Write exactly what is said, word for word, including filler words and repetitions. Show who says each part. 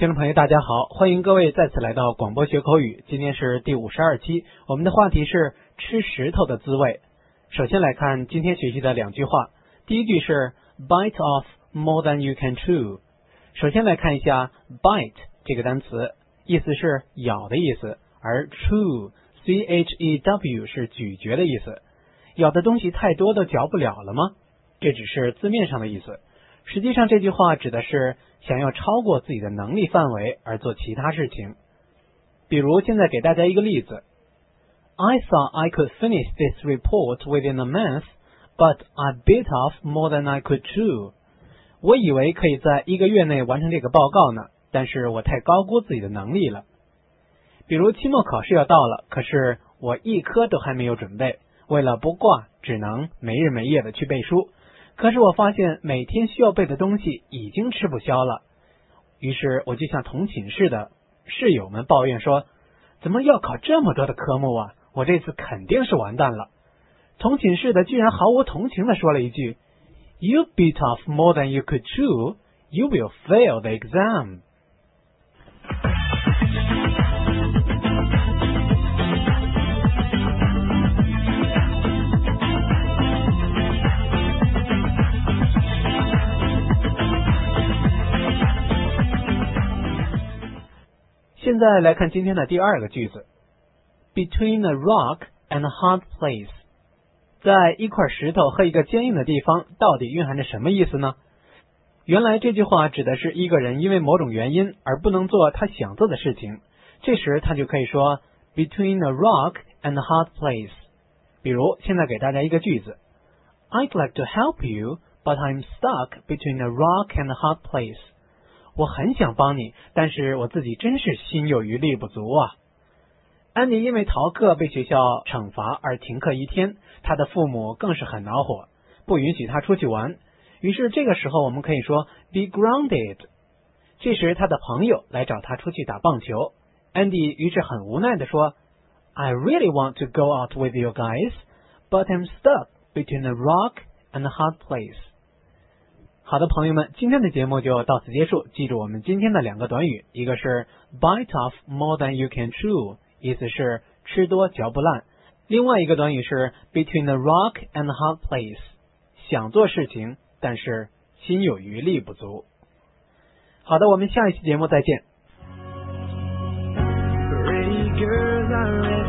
Speaker 1: 听众朋友大家好，欢迎各位再次来到广播学口语，今天是第五十二期，我们的话题是吃石头的滋味。首先来看今天学习的两句话，第一句是 bite off more than you can chew。 首先来看一下 bite 这个单词，意思是咬的意思，而 chew C H E W 是咀嚼的意思。咬的东西太多都嚼不了了吗？这只是字面上的意思，实际上这句话指的是想要超过自己的能力范围而做其他事情。比如现在给大家一个例子， I thought I could finish this report within a month, but I bit off more than I could chew。 我以为可以在一个月内完成这个报告呢，但是我太高估自己的能力了。比如期末考试要到了，可是我一科都还没有准备，为了不挂，只能没日没夜的去背书。可是我发现每天需要背的东西已经吃不消了，于是我就向同寝室的室友们抱怨说，怎么要考这么多的科目啊，我这次肯定是完蛋了。同寝室的居然毫无同情的说了一句， You bit off more than you could chew, you will fail the exam。现在来看今天的第二个句子 Between a rock and a hard place。 在一块石头和一个坚硬的地方到底蕴含着什么意思呢？原来这句话指的是一个人因为某种原因而不能做他想做的事情，这时他就可以说 Between a rock and a hard place。 比如现在给大家一个句子， I'd like to help you, but I'm stuck between a rock and a hard place。我很想帮你，但是我自己真是心有余力不足啊。安妮因为逃课被学校惩罚而停课一天，她的父母更是很恼火，不允许她出去玩。于是这个时候我们可以说 be grounded。 这时她的朋友来找她出去打棒球，安迪于是很无奈地说， I really want to go out with you guys, but I'm stuck between a rock and a hard place。好的朋友们，今天的节目就到此结束。记住我们今天的两个短语，一个是 bite off more than you can chew， 意思是吃多嚼不烂。另外一个短语是 between a rock and a hard place， 想做事情，但是心有余力不足。好的，我们下一期节目再见。Pretty girls are